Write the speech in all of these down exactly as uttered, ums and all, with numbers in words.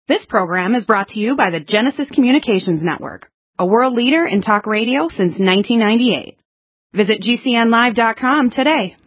This program is brought to you by the Genesis Communications Network, a world leader in talk radio since nineteen ninety-eight. Visit G C N live dot com today.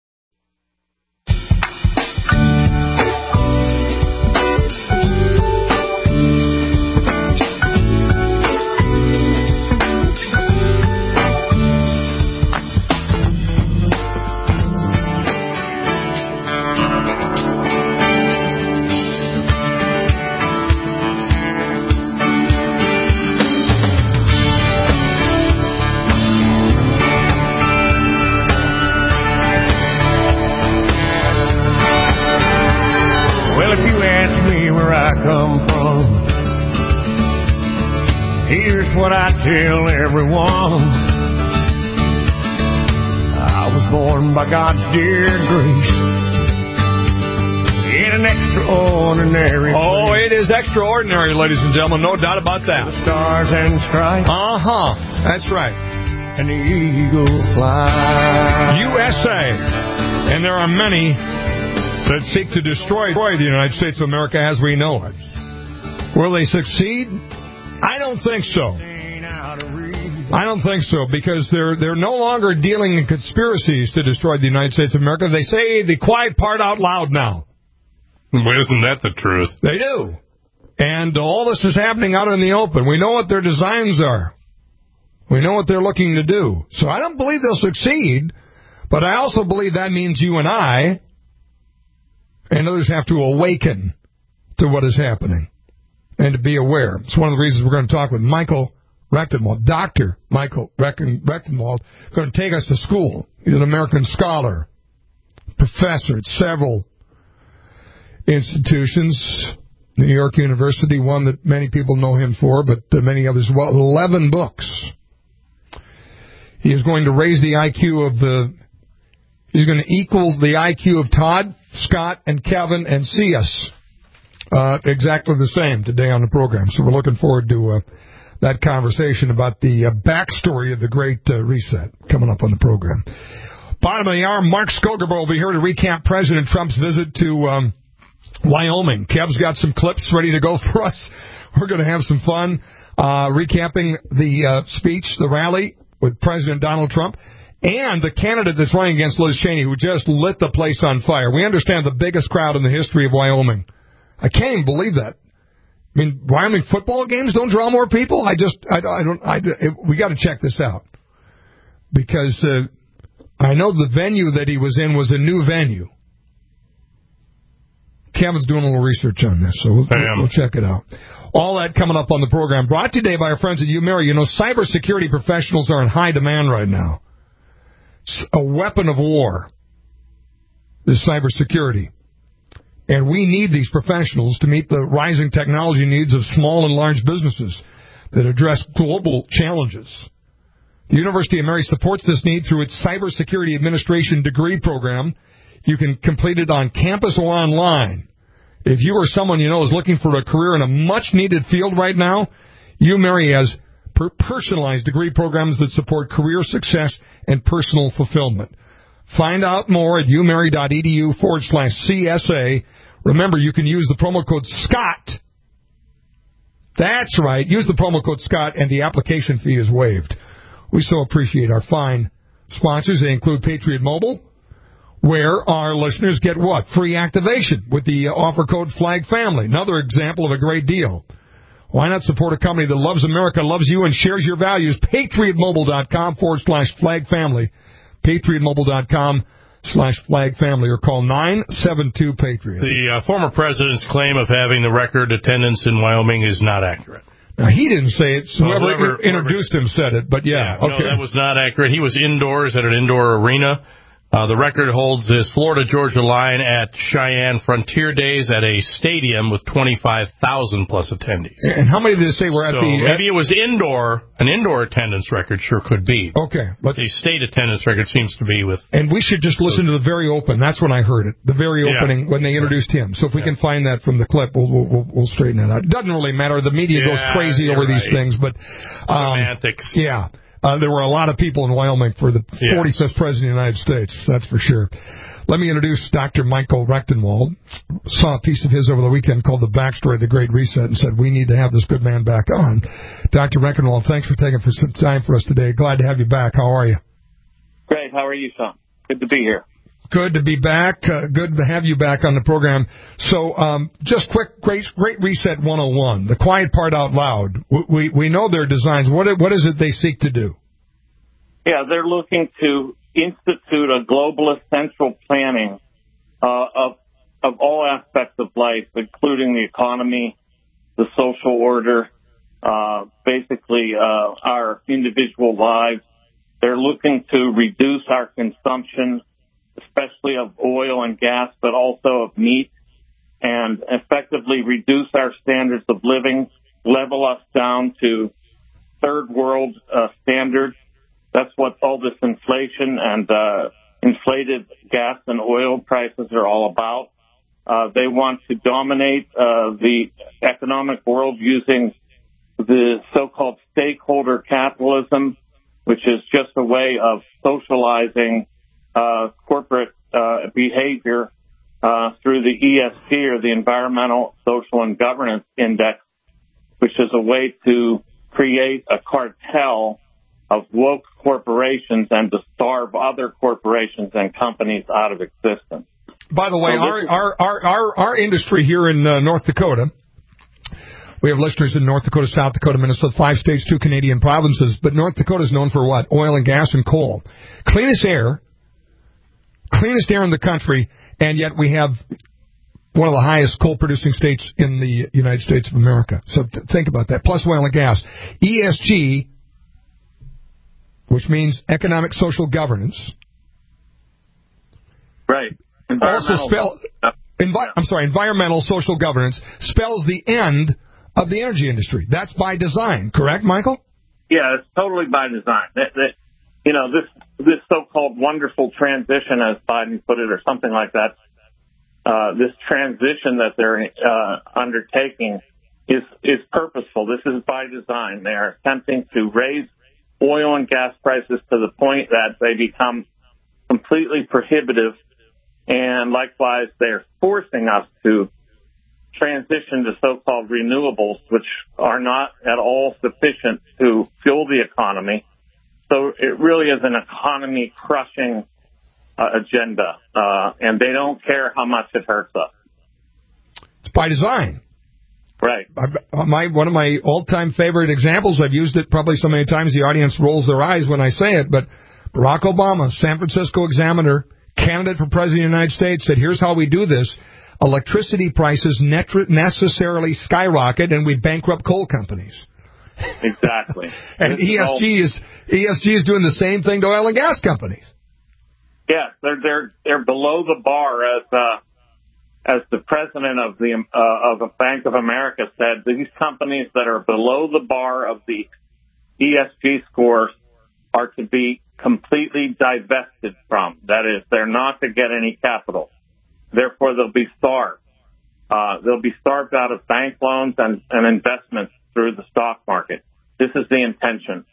What I tell everyone, I was born by God's dear grace in an extraordinary place. Oh, it is extraordinary, ladies and gentlemen, no doubt about that. The stars and stripes. Uh-huh, that's right. And the eagle flies. U S A, and there are many that seek to destroy the United States of America as we know it. Will they succeed? I don't think so. I don't think so, because they're they're no longer dealing in conspiracies to destroy the United States of America. They say the quiet part out loud now. Well, isn't that the truth? They do. And all this is happening out in the open. We know what their designs are. We know what they're looking to do. So I don't believe they'll succeed, but I also believe that means you and I and others have to awaken to what is happening and to be aware. It's one of the reasons we're going to talk with Michael Rectenwald, Doctor Michael Rectenwald, going to take us to school. He's an American scholar, professor at several institutions, New York University, one that many people know him for, but many others as well. eleven books. He is going to raise the I Q of the, he's going to equal the I Q of Todd, Scott, and Kevin, and C S. Uh, exactly the same today on the program. So we're looking forward to uh, that conversation about the uh, backstory of the Great uh, Reset coming up on the program. Bottom of the hour, Mark Skogerbo will be here to recap President Trump's visit to um, Wyoming. Kev's got some clips ready to go for us. We're going to have some fun uh, recapping the uh, speech, the rally with President Donald Trump, and the candidate that's running against Liz Cheney, who just lit the place on fire. We understand the biggest crowd in the history of Wyoming. I can't even believe that. I mean, Wyoming football games don't draw more people? I just, I, I don't, I, it, we got to check this out. Because uh, I know the venue that he was in was a new venue. Kevin's doing a little research on this, so we'll, we'll, we'll check it out. All that coming up on the program. Brought to you today by our friends at UMary. You know, cybersecurity professionals are in high demand right now. It's a weapon of war is cybersecurity. And we need these professionals to meet the rising technology needs of small and large businesses that address global challenges. The University of Mary supports this need through its Cybersecurity Administration degree program. You can complete it on campus or online. If you or someone you know is looking for a career in a much-needed field right now, UMary has per- personalized degree programs that support career success and personal fulfillment. Find out more at umary.edu forward slash CSA. Remember, you can use the promo code SCOTT. That's right. Use the promo code SCOTT, and the application fee is waived. We so appreciate our fine sponsors. They include Patriot Mobile, where our listeners get what? Free activation with the offer code FLAGFAMILY. Another example of a great deal. Why not support a company that loves America, loves you, and shares your values? PatriotMobile.com forward slash FLAGFAMILY. PatriotMobile.com slash FLAGFAMILY, or call nine seven two PATRIOT. The uh, former president's claim of having the record attendance in Wyoming is not accurate. Now, he didn't say it. So well, whoever, whoever introduced whoever, him said it, but yeah. yeah okay. No, that was not accurate. He was indoors at an indoor arena. Uh, the record holds his Florida-Georgia line at Cheyenne Frontier Days at a stadium with twenty-five thousand plus attendees. And how many did they say were at so the... maybe it was indoor. An indoor attendance record sure could be. Okay. But the state attendance record seems to be with... And we should just listen to the very open. That's when I heard it. The very opening, yeah. when they introduced him. So if we yeah. can find that from the clip, we'll we'll, we'll straighten that out. It doesn't really matter. The media yeah, goes crazy over right. these things, but... Um, Semantics. Yeah. Uh, there were a lot of people in Wyoming for the yeah. forty-fifth President of the United States, that's for sure. Let me introduce Doctor Michael Rectenwald. Saw a piece of his over the weekend called The Backstory of the Great Reset and said, we need to have this good man back on. Doctor Rectenwald, thanks for taking some time for us today. Glad to have you back. How are you? Great. How are you, Sean? Good to be here. Good to be back. Uh, good to have you back on the program. So, um, just quick, Great Great Reset one oh one, the quiet part out loud. We we know their designs. What what is it they seek to do? Yeah, they're looking to institute a globalist central planning uh, of of all aspects of life, including the economy, the social order, uh, basically uh, our individual lives. They're looking to reduce our consumption, especially of oil and gas, but also of meat, and effectively reduce our standards of living, level us down to third world uh, standards. That's what all this inflation and uh, inflated gas and oil prices are all about. Uh, they want to dominate uh, the economic world using the so-called stakeholder capitalism, which is just a way of socializing uh, corporate uh, behavior uh, through the E S G, or the Environmental, Social, and Governance Index, which is a way to create a cartel of woke corporations and to starve other corporations and companies out of existence. By the way, so our, is- our, our, our, our industry here in uh, North Dakota, we have listeners in North Dakota, South Dakota, Minnesota, five states, two Canadian provinces, but North Dakota is known for what? Oil and gas and coal. Cleanest air, cleanest air in the country, and yet we have one of the highest coal-producing states in the United States of America. So th- think about that, plus oil and gas. E S G, which means economic social governance. Right. Also spell, envi- I'm sorry, environmental social governance spells the end of the energy industry. That's by design, correct, Michael? Yeah, it's totally by design. That, that, you know, this this so-called wonderful transition, as Biden put it, or something like that, uh, this transition that they're uh, undertaking is is purposeful. This is by design. They are attempting to raise oil and gas prices to the point that they become completely prohibitive, and likewise, they're forcing us to transition to so-called renewables, which are not at all sufficient to fuel the economy. So it really is an economy-crushing uh, agenda, uh, and they don't care how much it hurts us. It's by design. Right. I, my one of my all-time favorite examples, I've used it probably so many times the audience rolls their eyes when I say it, but Barack Obama, San Francisco Examiner, candidate for President of the United States, said, here's how we do this. Electricity prices net- necessarily skyrocket, and we bankrupt coal companies. Exactly. And E S G is E S G is doing the same thing to oil and gas companies. Yeah, they're they're they're below the bar, as uh, as the president of the uh, of the Bank of America said. These companies that are below the bar of the E S G scores are to be completely divested from. That is, they're not to get any capital. Therefore, they'll be starved. Uh, they'll be starved out of bank loans and, and investments through the stock market. This is the intention.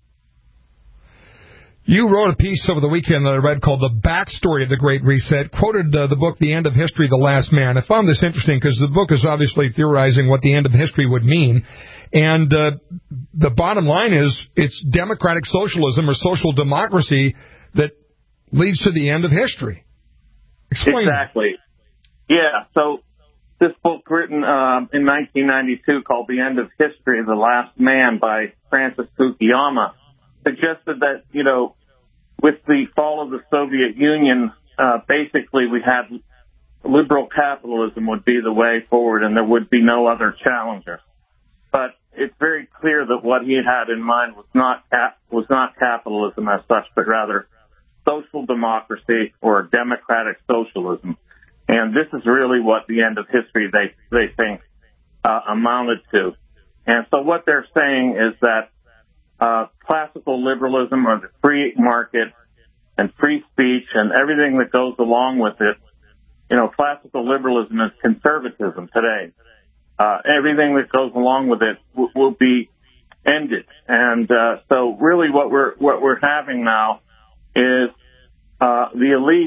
You wrote a piece over the weekend that I read called The Backstory of the Great Reset, quoted uh, the book The End of History, The Last Man. I found this interesting because the book is obviously theorizing what the end of history would mean. And uh, the bottom line is it's democratic socialism or social democracy that leads to the end of history. Explain. Exactly. Yeah, so this book written um, in nineteen ninety-two called The End of History, The Last Man by Francis Fukuyama suggested that, you know, with the fall of the Soviet Union, uh, basically we had liberal capitalism would be the way forward and there would be no other challenger. But it's very clear that what he had in mind was not cap- was not capitalism as such, but rather social democracy or democratic socialism. And this is really what the end of history they they think uh, amounted to. And so what they're saying is that uh, classical liberalism, or the free market and free speech and everything that goes along with it, you know, classical liberalism is conservatism today. Uh, everything that goes along with it w- will be ended. And uh, so really what we're what we're having now is uh, the elite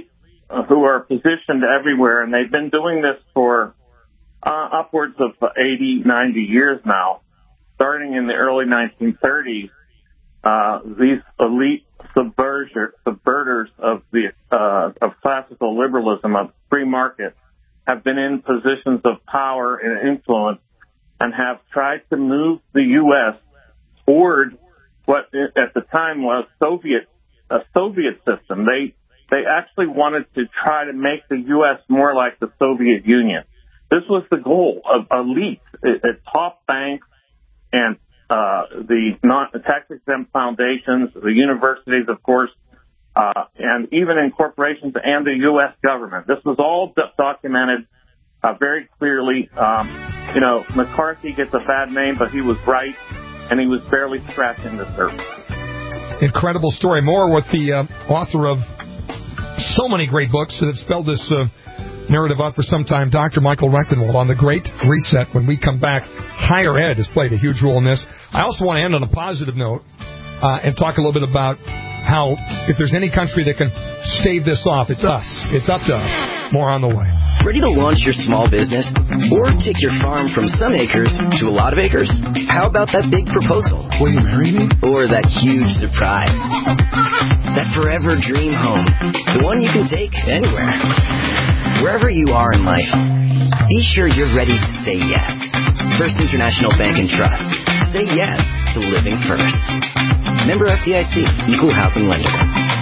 who are positioned everywhere, and they've been doing this for uh, upwards of eighty, ninety years now. Starting in the early nineteen thirties, uh, these elite subverter, subverters of the uh, of classical liberalism, of free market, have been in positions of power and influence and have tried to move the U S toward what at the time was Soviet a Soviet system. They they actually wanted to try to make the U S more like the Soviet Union. This was the goal of elites at top banks and uh, the non tax-exempt foundations, the universities, of course, uh, and even in corporations and the U S government. This was all do- documented uh, very clearly. Um, you know, McCarthy gets a bad name, but he was right, and he was barely scratching the surface. Incredible story. More with the uh, author of so many great books that have spelled this uh, narrative out for some time, Doctor Michael Rectenwald, on the Great Reset. When we come back, higher ed has played a huge role in this. I also want to end on a positive note uh, and talk a little bit about how, if there's any country that can stave this off, it's us. It's up to us. More on the way. Ready to launch your small business? Or take your farm from some acres to a lot of acres? How about that big proposal? Will you marry me? Or that huge surprise? That forever dream home. The one you can take anywhere. Wherever you are in life, be sure you're ready to say yes. First International Bank and Trust. Say yes to living first. Member F D I C, Equal Housing Lender.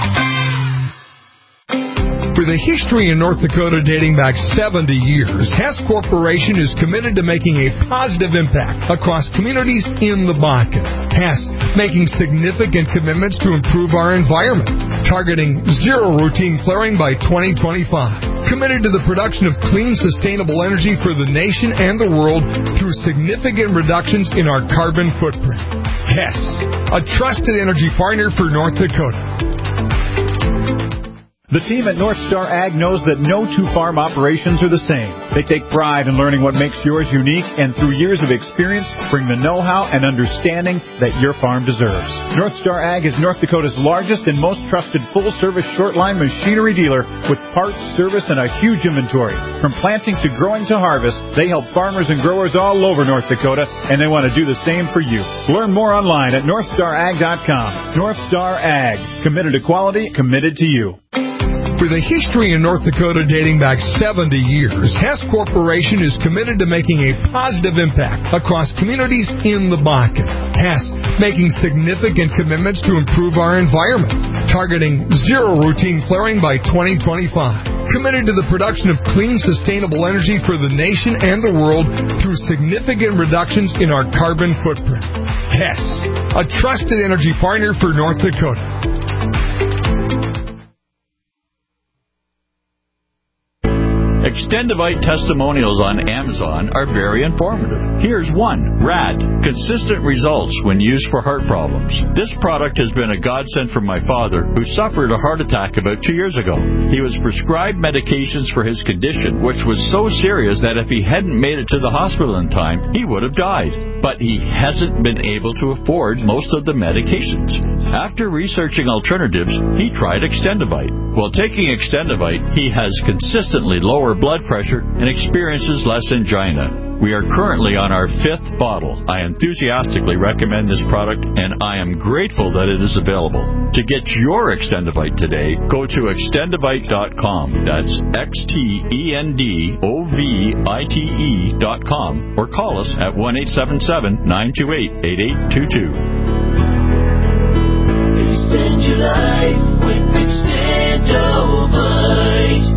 For the history in North Dakota dating back seventy years, Hess Corporation is committed to making a positive impact across communities in the Bakken. Hess making significant commitments to improve our environment, targeting zero routine flaring by twenty twenty-five. Committed to the production of clean, sustainable energy for the nation and the world through significant reductions in our carbon footprint. Hess, a trusted energy partner for North Dakota. The team at North Star Ag knows that no two farm operations are the same. They take pride in learning what makes yours unique, and through years of experience, bring the know-how and understanding that your farm deserves. North Star Ag is North Dakota's largest and most trusted full-service short-line machinery dealer with parts, service, and a huge inventory. From planting to growing to harvest, they help farmers and growers all over North Dakota, and they want to do the same for you. Learn more online at north star ag dot com. North Star Ag, committed to quality, committed to you. For the history in North Dakota dating back seventy years, Hess Corporation is committed to making a positive impact across communities in the Bakken. Hess making significant commitments to improve our environment, targeting zero routine flaring by twenty twenty-five. Committed to the production of clean, sustainable energy for the nation and the world through significant reductions in our carbon footprint. Hess, a trusted energy partner for North Dakota. Extendivite testimonials on Amazon are very informative. Here's one. Rad. Consistent results when used for heart problems. This product has been a godsend for my father, who suffered a heart attack about two years ago. He was prescribed medications for his condition, which was so serious that if he hadn't made it to the hospital in time, he would have died. But he hasn't been able to afford most of the medications. After researching alternatives, he tried Extendivite. While taking Extendivite, he has consistently lower blood pressure and experiences less angina. We are currently on our fifth bottle. I enthusiastically recommend this product, and I am grateful that it is available. To get your Extendivite today, go to extendivite dot com. That's X T E N D O V I T E dot com, or call us at one eight seven seven, nine two eight, eight eight two two. Extend your life with Extendivite.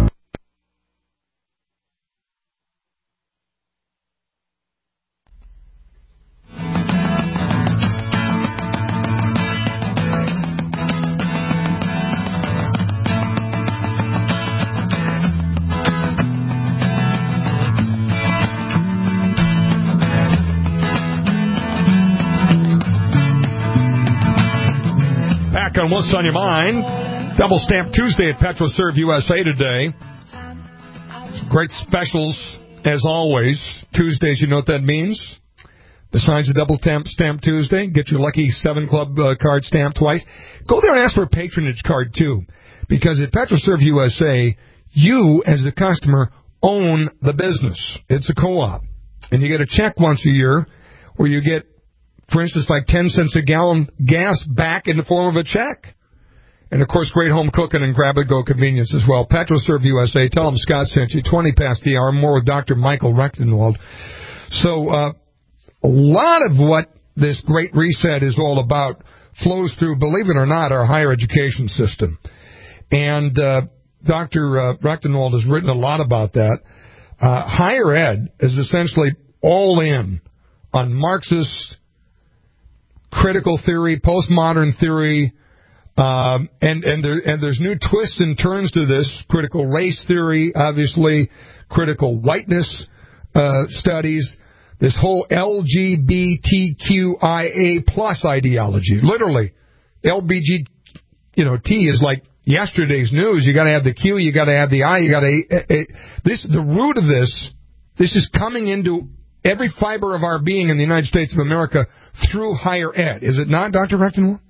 On What's on Your Mind, Double Stamp Tuesday at PetroServe U S A today. Great specials, as always. Tuesdays, you know what that means? Besides the Double Stamp, Stamp Tuesday, get your Lucky seven Club uh, card stamped twice. Go there and ask for a patronage card, too. Because at PetroServe U S A, You, as the customer, own the business. It's a co-op. And you get a check once a year where you get, for instance, like ten cents a gallon gas back in the form of a check. And, of course, great home cooking and grab-and-go convenience as well. PetroServe U S A. Tell them Scott sent you. twenty past the hour. More with Doctor Michael Rechtenwald. So uh, a lot of what this Great Reset is all about flows through, believe it or not, our higher education system. And uh, Doctor Uh, Rechtenwald has written a lot about that. Uh, higher ed is essentially all in on Marxist critical theory, postmodern theory, Um, and and, there, and there's new twists and turns to this. Critical race theory, obviously, critical whiteness uh, studies, this whole L G B T Q I A plus ideology. Literally, L B G, you know, T is like yesterday's news. You got to have the Q, you got to have the I, you got to. This the root of this. This is coming into every fiber of our being in the United States of America through higher ed. Is it not, Doctor Rechtenwald?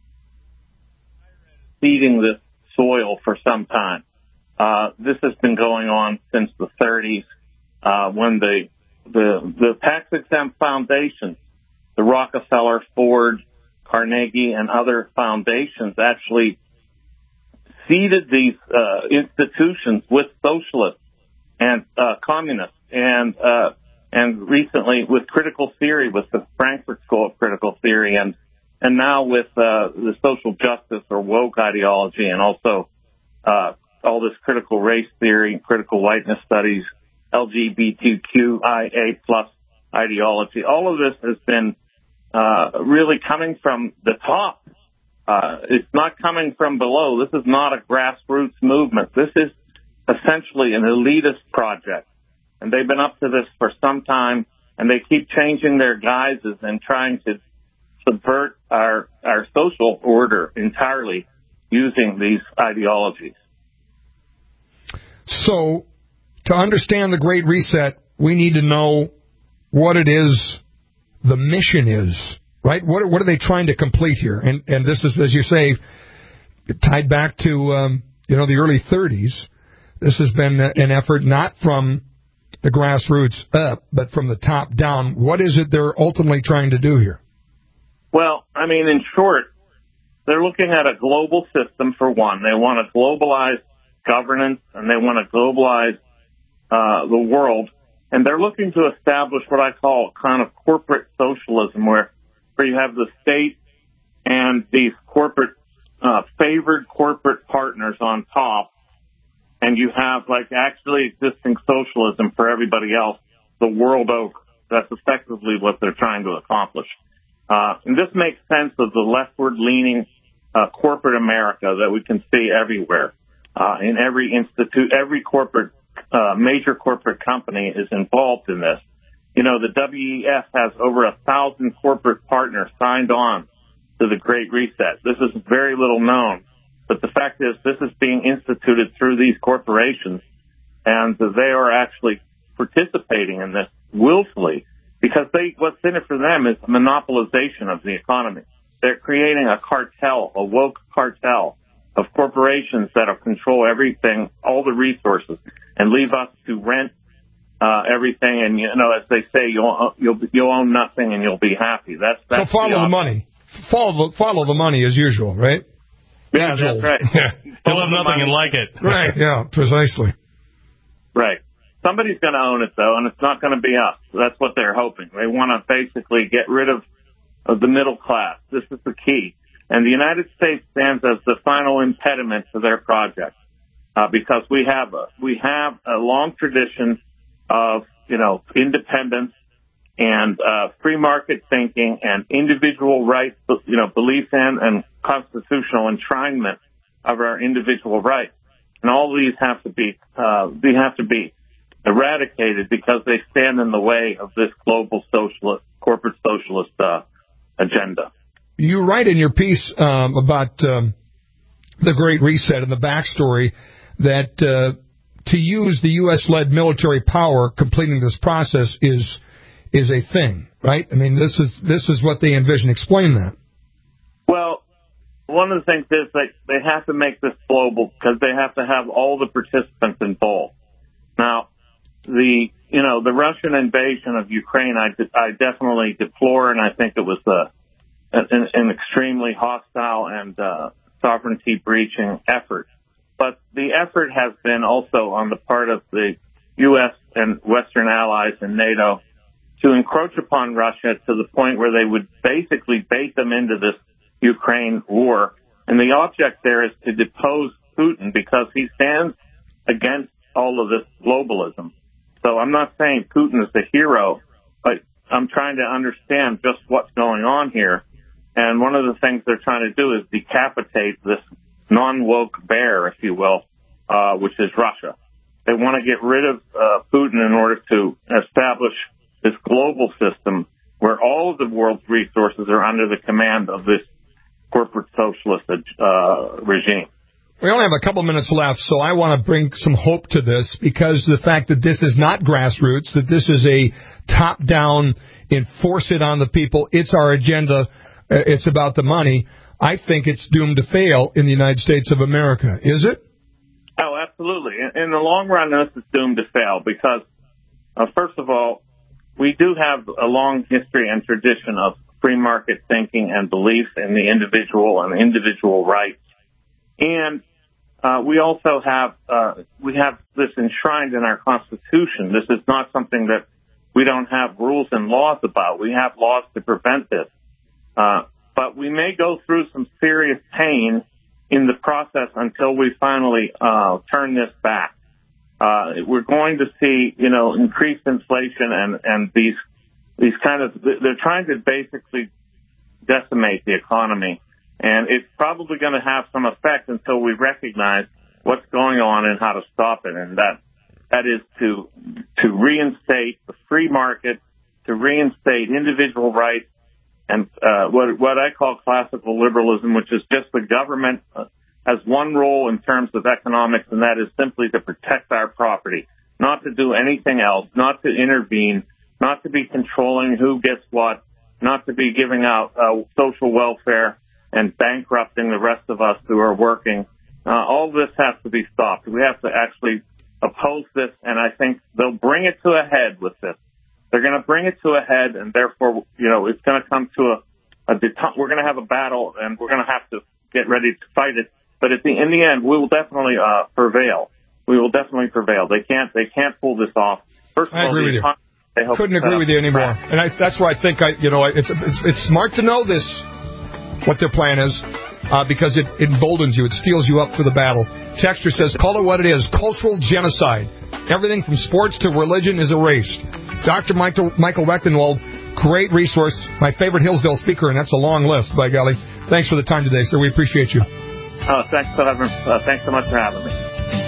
Seeding this soil for some time. Uh, this has been going on since the thirties, uh, when the, the, the tax-exempt foundations, the Rockefeller, Ford, Carnegie, and other foundations actually seeded these, uh, institutions with socialists and, uh, communists and, uh, and recently with critical theory, with the Frankfurt School of Critical Theory, and And now with uh, the social justice or woke ideology, and also uh, all this critical race theory, critical whiteness studies, L G B T Q I A plus ideology, all of this has been uh, really coming from the top. Uh, it's not coming from below. This is not a grassroots movement. This is essentially an elitist project. And they've been up to this for some time, and they keep changing their guises and trying to subvert our our social order entirely using these ideologies. So, to understand the Great Reset, we need to know what it is, the mission is, right? What what are they trying to complete here? And and this is, as you say, tied back to um, you know the early thirties. This has been an effort not from the grassroots up, but from the top down. What is it they're ultimately trying to do here? Well, I mean, in short, they're looking at a global system, for one. They want to globalize governance, and they want to globalize uh, the world. And they're looking to establish what I call kind of corporate socialism, where, where you have the state and these corporate, uh, favored corporate partners on top, and you have, like, actually existing socialism for everybody else the world over. That's effectively what they're trying to accomplish. Uh, and this makes sense of the leftward-leaning uh, corporate America that we can see everywhere. Uh, in every institute, every corporate, uh, major corporate company is involved in this. You know, the W E F has over a thousand corporate partners signed on to the Great Reset. This is very little known, but the fact is this is being instituted through these corporations, and they are actually participating in this willfully. Because they, what's in it for them is monopolization of the economy. They're creating a cartel, a woke cartel of corporations that will control everything, all the resources, and leave us to rent uh, everything. And, you know, as they say, you'll, you'll, you'll own nothing and you'll be happy. That's, that's so follow the, the money. Follow the, follow the money as usual, right? Yeah, that's right. Yeah. You'll have nothing and like it. Right, yeah, precisely. Right. Somebody's going to own it, though, and it's not going to be us. That's what they're hoping. They want to basically get rid of, of the middle class. This is the key. And the United States stands as the final impediment to their project, uh, because we have a, we have a long tradition of, you know, independence and uh, free market thinking and individual rights, you know, belief in and constitutional enshrinement of our individual rights. And all these have to be, uh, they have to be eradicated because they stand in the way of this global socialist, corporate socialist uh, agenda. You write in your piece um, about um, the Great Reset and the backstory that uh, to use the U S-led military power completing this process is is a thing, right? I mean, this is this is what they envision. Explain that. Well, one of the things is that they have to make this global because they have to have all the participants involved. Now, the you know the Russian invasion of Ukraine, I, I definitely deplore, and I think it was a, an, an extremely hostile and uh, sovereignty-breaching effort. But the effort has been also on the part of the U S and Western allies and NATO to encroach upon Russia to the point where they would basically bait them into this Ukraine war. And the object there is to depose Putin because he stands against all of this globalism. So I'm not saying Putin is the hero, but I'm trying to understand just what's going on here. And one of the things they're trying to do is decapitate this non-woke bear, if you will, uh, which is Russia. They want to get rid of uh, Putin in order to establish this global system where all of the world's resources are under the command of this corporate socialist uh, regime. We only have a couple minutes left, so I want to bring some hope to this because the fact that this is not grassroots, that this is a top-down, enforce it on the people, it's our agenda, it's about the money, I think it's doomed to fail in the United States of America. Is it? Oh, absolutely. In, in the long run, this is doomed to fail because, uh, first of all, we do have a long history and tradition of free market thinking and belief in the individual and individual rights. And uh, we also have uh, we have this enshrined in our Constitution. This is not something that we don't have rules and laws about. We have laws to prevent this. Uh, but we may go through some serious pain in the process until we finally uh, turn this back. Uh, we're going to see, you know, increased inflation and, and these these kind of, they're trying to basically decimate the economy. And it's probably going to have some effect until we recognize what's going on and how to stop it. And that that is to to reinstate the free market, to reinstate individual rights, and uh, what what I call classical liberalism, which is just the government uh, has one role in terms of economics, and that is simply to protect our property, not to do anything else, not to intervene, not to be controlling who gets what, not to be giving out uh, social welfare and bankrupting the rest of us who are working. Uh, all this has to be stopped. We have to actually oppose this, and I think they'll bring it to a head with this. They're going to bring it to a head, and therefore, you know, it's going to come to a, a det- we're going to have a battle, and we're going to have to get ready to fight it. But at the in the end, we will definitely uh, prevail. We will definitely prevail. They can't they can't pull this off. First of I all, agree with you. They Couldn't agree with you anymore. And I, that's where I think I, you know, it's, it's it's smart to know this, what their plan is, uh, because it, it emboldens you. It steels you up for the battle. Texter says, call it what it is, cultural genocide. Everything from sports to religion is erased. Doctor Michael, Michael Rechtenwald, great resource. My favorite Hillsdale speaker, and that's a long list, by golly. Thanks for the time today, sir. We appreciate you. Oh, thanks for having, uh, thanks so much for having me.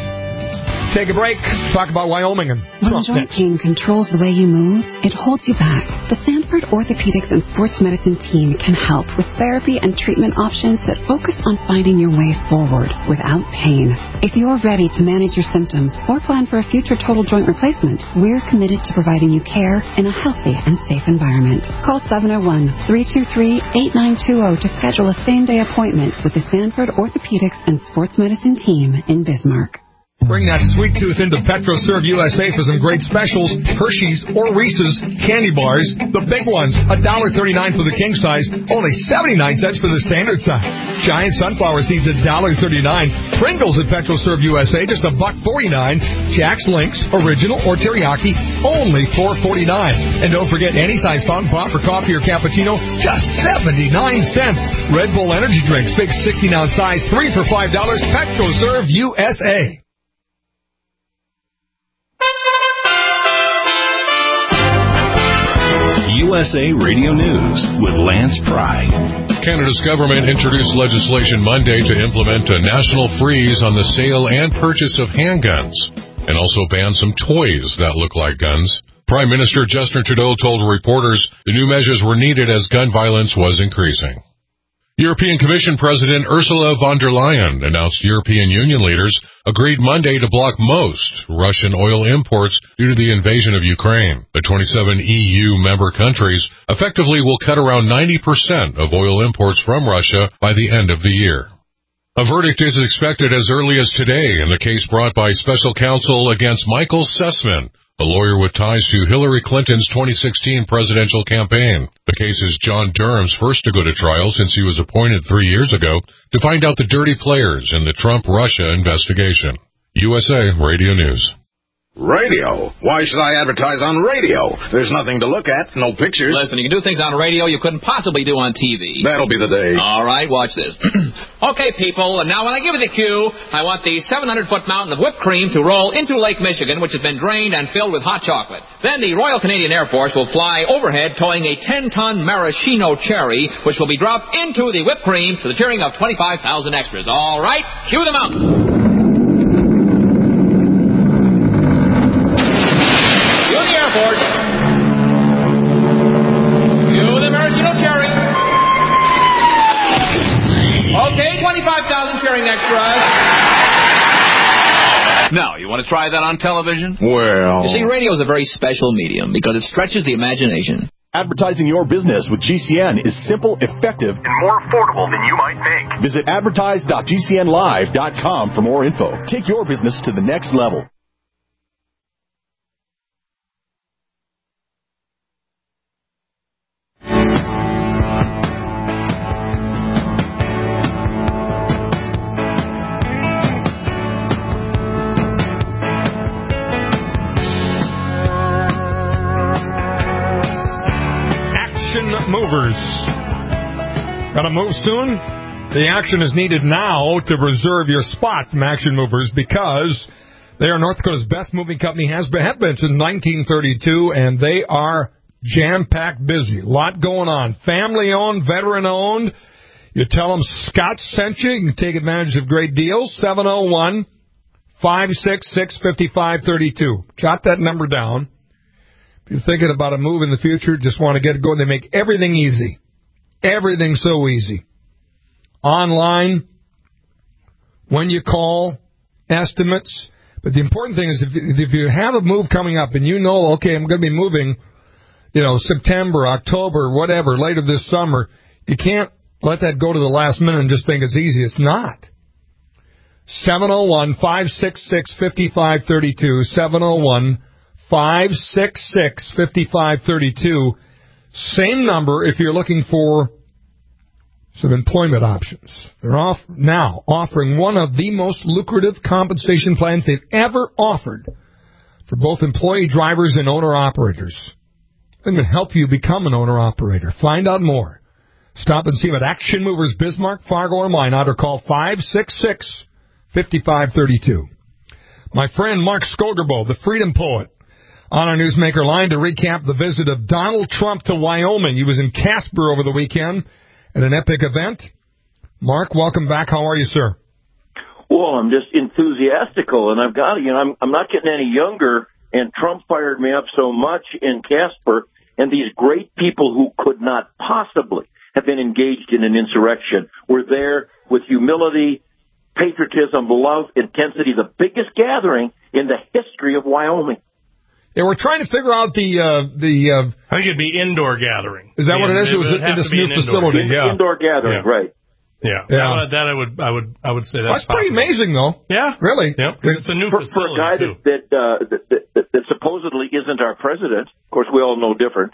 Take a break. Talk about Wyoming and When joint pain controls the way you move, it holds you back. The Sanford Orthopedics and Sports Medicine team can help with therapy and treatment options that focus on finding your way forward without pain. If you're ready to manage your symptoms or plan for a future total joint replacement, we're committed to providing you care in a healthy and safe environment. Call seven oh one, three two three, eight nine two oh to schedule a same-day appointment with the Sanford Orthopedics and Sports Medicine team in Bismarck. Bring that sweet tooth into PetroServe U S A for some great specials. Hershey's or Reese's candy bars, the big ones, one dollar thirty-nine for the king size, only seventy-nine cents for the standard size. Giant sunflower seeds, one dollar thirty-nine. Pringles at PetroServe U S A, just a buck forty-nine. Jack's Links, original or teriyaki, only four forty-nine. And don't forget any size fountain pop for coffee or cappuccino, just seventy-nine cents. Red Bull energy drinks, big sixteen ounce size, three for five dollars. PetroServe U S A. U S A Radio News with Lance Pry. Canada's government introduced legislation Monday to implement a national freeze on the sale and purchase of handguns and also ban some toys that look like guns. Prime Minister Justin Trudeau told reporters the new measures were needed as gun violence was increasing. European Commission President Ursula von der Leyen announced European Union leaders agreed Monday to block most Russian oil imports due to the invasion of Ukraine. The twenty-seven E U member countries effectively will cut around ninety percent of oil imports from Russia by the end of the year. A verdict is expected as early as today in the case brought by special counsel against Michael Sussman, a lawyer with ties to Hillary Clinton's twenty sixteen presidential campaign. The case is John Durham's first to go to trial since he was appointed three years ago to find out the dirty players in the Trump-Russia investigation. U S A Radio News. Radio? Why should I advertise on radio? There's nothing to look at, no pictures. Listen, you can do things on radio you couldn't possibly do on T V. That'll be the day. All right, watch this. Okay, people, now when I give you the cue, I want the seven hundred foot mountain of whipped cream to roll into Lake Michigan, which has been drained and filled with hot chocolate. Then the Royal Canadian Air Force will fly overhead towing a ten ton maraschino cherry, which will be dropped into the whipped cream to the cheering of twenty-five thousand extras. All right, cue the mountain. twenty-five thousand cheering extras. Now, you want to try that on television? Well... You see, radio is a very special medium because it stretches the imagination. Advertising your business with G C N is simple, effective, and more affordable than you might think. Visit advertise dot g c n live dot com for more info. Take your business to the next level. Movers. Got to move soon? The action is needed now to reserve your spot from Action Movers because they are North Dakota's best moving company, has been, have been since nineteen thirty-two, and they are jam-packed busy. A lot going on. Family-owned, veteran-owned. You tell them Scott sent you. You can take advantage of great deals. seven oh one, five six six, five five three two. Jot that number down. If you're thinking about a move in the future, just want to get it going, they make everything easy. Everything so easy. Online, when you call, estimates. But the important thing is if, if you have a move coming up and you know, okay, I'm going to be moving, you know, September, October, whatever, later this summer, you can't let that go to the last minute and just think it's easy. It's not. seven oh one, five six six, five five three two, seven oh one, five six six, five five three two. Same number if you're looking for some employment options. They're off now offering one of the most lucrative compensation plans they've ever offered for both employee drivers and owner-operators. They're going to help you become an owner-operator. Find out more. Stop and see them at Action Movers, Bismarck, Fargo, or Minot, or call five six six, five five three two. My friend Mark Skogerbo, the Freedom Poet, on our Newsmaker line to recap the visit of Donald Trump to Wyoming. He was in Casper over the weekend at an epic event. Mark, welcome back. How are you, sir? Well, I'm just enthusiastical, and I've got to, you know, I'm, I'm not getting any younger, and Trump fired me up so much in Casper, and these great people who could not possibly have been engaged in an insurrection were there with humility, patriotism, love, intensity, the biggest gathering in the history of Wyoming. Yeah, we're trying to figure out the uh, the. Uh, I think it'd be indoor gathering. Is that yeah, what it is? It was in this new facility. In, yeah, indoor gathering, yeah. right? Yeah, yeah. That, that I would, I would, I would say that's, that's pretty amazing, though. Yeah, really. Yeah, because it's a new for, facility for a guy too. that that, uh, that, that that supposedly isn't our president. Of course, we all know different.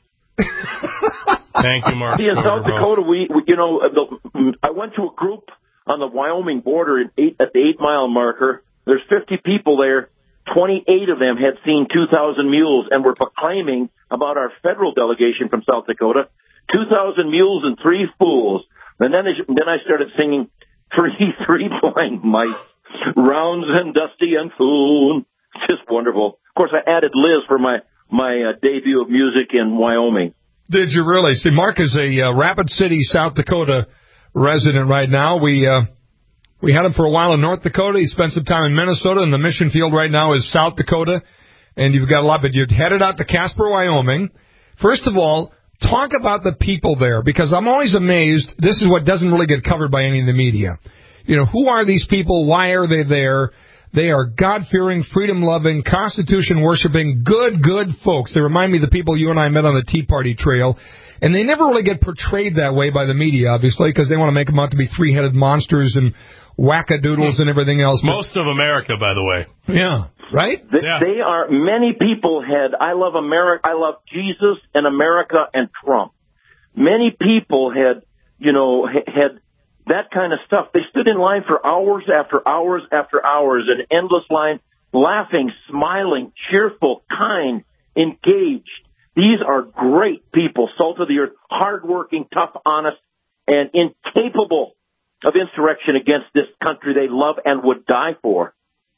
Thank you, Mark. See, in South Dakota, we, we you know, the, I went to a group on the Wyoming border at, eight, at the eight mile marker. There's fifty people there. twenty-eight of them had seen two thousand mules and were proclaiming about our federal delegation from South Dakota, two thousand mules and three fools. And then, then I started singing, three, three blind mice, rounds and dusty and fool. Just wonderful. Of course, I added Liz for my, my uh, debut of music in Wyoming. Did you really? See, Mark is a uh, Rapid City, South Dakota resident right now. We, uh, We had him for a while in North Dakota. He spent some time in Minnesota, and the mission field right now is South Dakota. And you've got a lot, but you're headed out to Casper, Wyoming. First of all, talk about the people there, because I'm always amazed. This is what doesn't really get covered by any of the media. You know, who are these people? Why are they there? They are God-fearing, freedom-loving, Constitution-worshiping, good, good folks. They remind me of the people you and I met on the Tea Party Trail. And they never really get portrayed that way by the media, obviously, because they want to make them out to be three-headed monsters and wackadoodles and everything else. But most of America, by the way. Yeah, right? They, yeah. they are, many people had, I love America, I love Jesus and America and Trump. Many people had, you know, had that kind of stuff. They stood in line for hours after hours after hours, an endless line, laughing, smiling, cheerful, kind, engaged. These are great people, salt of the earth, hardworking, tough, honest, and incapable of insurrection against this country they love and would die for.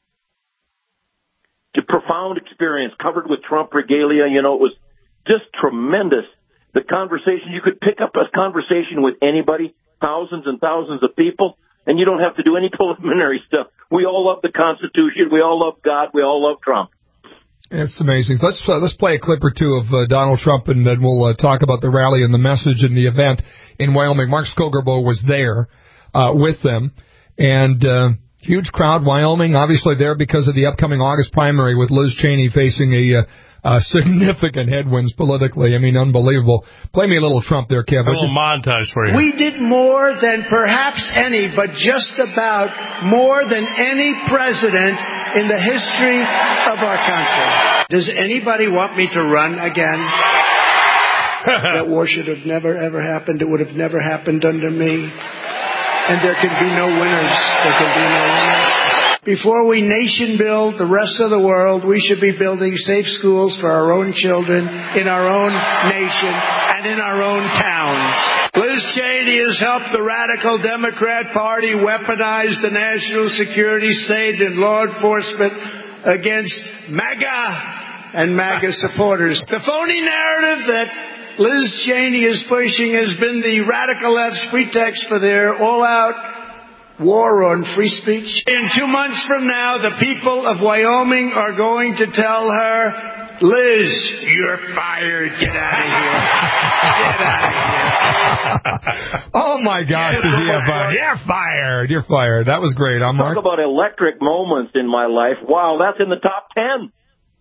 It's a profound experience covered with Trump regalia. You know, it was just tremendous. The conversation, you could pick up a conversation with anybody, thousands and thousands of people, and you don't have to do any preliminary stuff. We all love the Constitution. We all love God. We all love Trump. It's amazing. Let's uh, let's play a clip or two of uh, Donald Trump, and then we'll uh, talk about the rally and the message and the event in Wyoming. Mark Skogerbo was there uh, with them, and uh, huge crowd. Wyoming, obviously there because of the upcoming August primary with Liz Cheney facing a uh, uh, significant headwinds politically. I mean, unbelievable. Play me a little Trump there, Kev. A little montage for you. We did more than perhaps any, but just about more than any president in the history of our country. Does anybody want me to run again? That war should have never, ever happened. It would have never happened under me. And there can be no winners. There can be no winners. Before we nation build the rest of the world, we should be building safe schools for our own children in our own nation and in our own towns. Liz Cheney has helped the radical Democrat Party weaponize the national security state and law enforcement against MAGA and MAGA supporters. The phony narrative that Liz Cheney is pushing has been the radical left's pretext for their all-out war on free speech. In two months from now, the people of Wyoming are going to tell her, Liz, you're fired. Get out of here. Get out of here. Oh, my gosh, does he have fun? You're fired. You're fired. That was great. I'm Mark. Talk about electric moments in my life. Wow, that's in the top ten.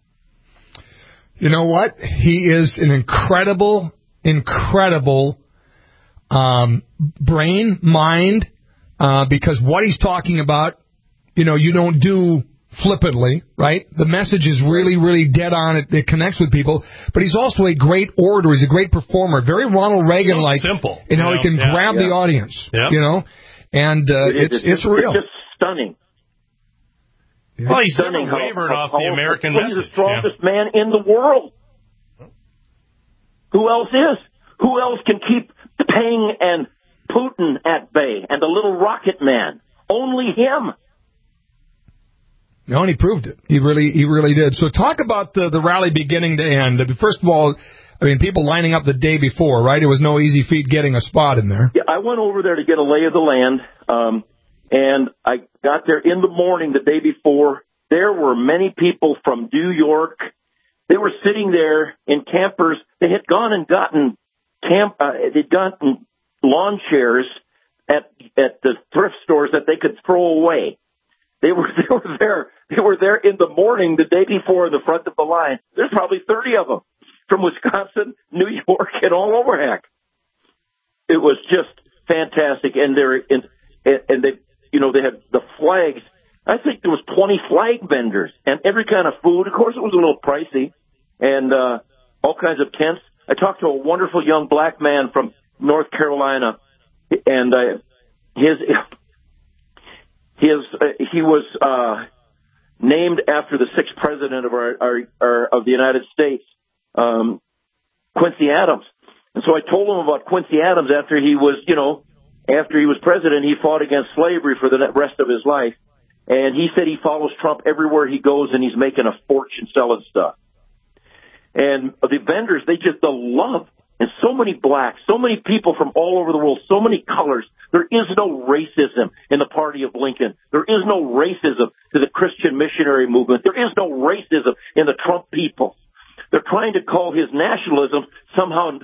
You know what? He is an incredible, incredible um, brain, mind, uh, because what he's talking about, you know, you don't do flippantly, right? The message is really, really dead on. It, it connects with people. But he's also a great orator. He's a great performer. Very Ronald Reagan-like. So simple. You know, he can yeah, grab yeah. the audience, yeah. you know? And uh, it, it's, it's, it's real. It's just stunning. Yeah. Well, he's stunning never wavered how, off how the American well, message. He's the strongest yeah. man in the world. Who else is? Who else can keep Peng and Putin at bay and the little rocket man? Only him. No, and he proved it. He really, he really did. So talk about the the rally beginning to end. First of all, I mean, people lining up the day before, right? It was no easy feat getting a spot in there. Yeah, I went over there to get a lay of the land, um, and I got there in the morning the day before. There were many people from New York. They were sitting there in campers. They had gone and gotten camp. Uh, they'd gotten lawn chairs at at the thrift stores that they could throw away. They were they were there. They were there in the morning the day before in the front of the line. There's probably thirty of them from Wisconsin, New York, and all over heck. It was just fantastic, and they're in, and they you know they had the flags. I think there was twenty flag vendors and every kind of food. Of course, it was a little pricey, and uh, all kinds of tents. I talked to a wonderful young black man from North Carolina, and uh, his his uh, he was uh, named after the sixth president of our, our, our of the United States, um, Quincy Adams. And so I told him about Quincy Adams after he was, you know, after he was president, he fought against slavery for the rest of his life. And he said he follows Trump everywhere he goes, and he's making a fortune selling stuff. And the vendors, they just, the love, and so many blacks, so many people from all over the world, so many colors. There is no racism in the party of Lincoln. There is no racism to the Christian missionary movement. There is no racism in the Trump people. They're trying to call his nationalism somehow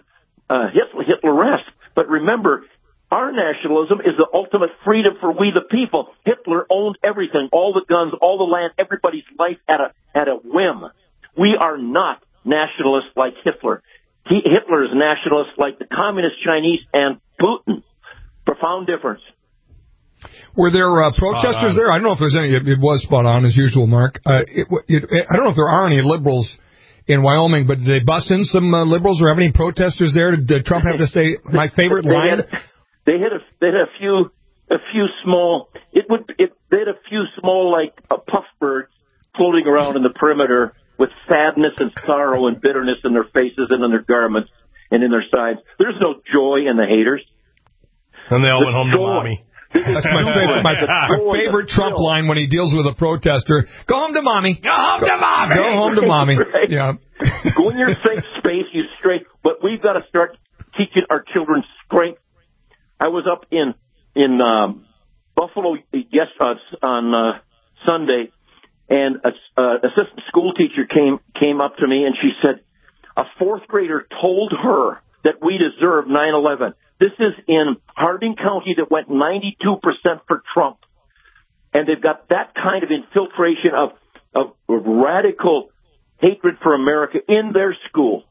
uh, Hitler, Hitler-esque. But remember, our nationalism is the ultimate freedom for we the people. Hitler owned everything, all the guns, all the land, everybody's life at a at a whim. We are not nationalists like Hitler. He, Hitler is nationalist like the communist Chinese and Putin. Profound difference. Were there uh, protesters there? I don't know if there's any. It, it was spot on as usual, Mark. Uh, it, it, I don't know if there are any liberals in Wyoming, but did they bust in some uh, liberals or have any protesters there? Did, did Trump have to say my favorite they line? Had, they had a they had a few a few small. It would it they had a few small like uh, puff birds floating around in the perimeter with sadness and sorrow and bitterness in their faces and in their garments and in their sides. There's no joy in the haters. And they all the went home joy. to mommy. That's my favorite, my, my favorite Trump line when he deals with a protester. Go home to mommy. Go home to mommy. Go home to mommy. Right. Yeah. Go in your safe space, you straight. But we've got to start teaching our children strength. I was up in in um, Buffalo yes uh, on uh, Sunday, and a uh, assistant school teacher came came up to me and she said, a fourth grader told her that we deserve nine eleven. This is in Harding County that went ninety-two percent for Trump. And they've got that kind of infiltration of, of radical hatred for America in their school.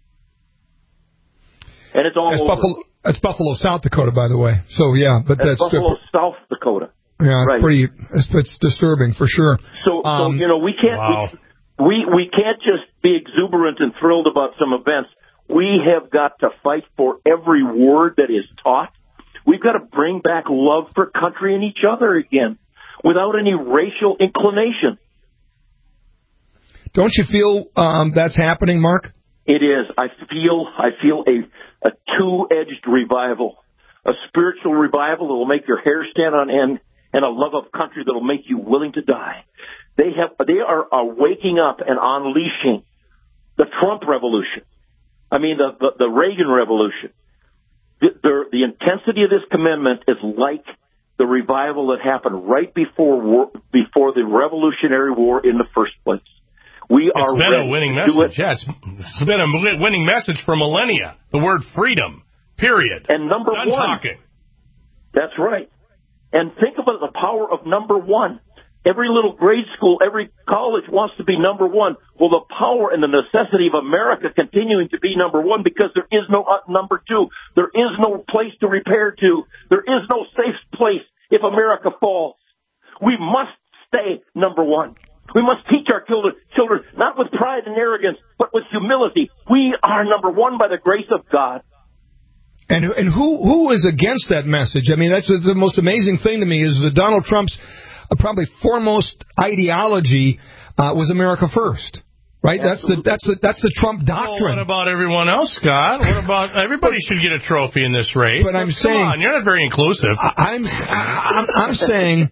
And it's all that's over. Buffalo, that's Buffalo, South Dakota, by the way. So, yeah. but That's, that's Buffalo, South Dakota. Yeah, it's right. pretty, it's, it's disturbing for sure. So, um, so you know, we can't, wow. we, we, we can't just be exuberant and thrilled about some events. We have got to fight for every word that is taught. We've got to bring back love for country and each other again without any racial inclination. Don't you feel um, that's happening, Mark? It is. I feel I feel a, a two-edged revival, a spiritual revival that will make your hair stand on end, and a love of country that will make you willing to die. They have. They are, are waking up and unleashing the Trump revolution. I mean, the, the, the Reagan Revolution. The, the, the intensity of this commitment is like the revival that happened right before war, before the Revolutionary War in the first place. We it's are been ready a winning to message. do it. Yeah, it's, it's been a winning message for millennia. The word freedom, period. And number Done one. talking. That's right. And think about the power of number one. Every little grade school, every college wants to be number one. Well, the power and the necessity of America continuing to be number one because there is no number two. There is no place to repair to. There is no safe place if America falls. We must stay number one. We must teach our children, children not with pride and arrogance, but with humility. We are number one by the grace of God. And and who who is against that message? I mean, that's the most amazing thing to me is that Donald Trump's uh, probably foremost ideology uh, was America first, right? Absolutely. That's the that's the that's the Trump doctrine. Well, what about everyone else, Scott? What about everybody should get a trophy in this race? But I'm Come saying, on, you're not very inclusive. I, I'm I'm, I'm saying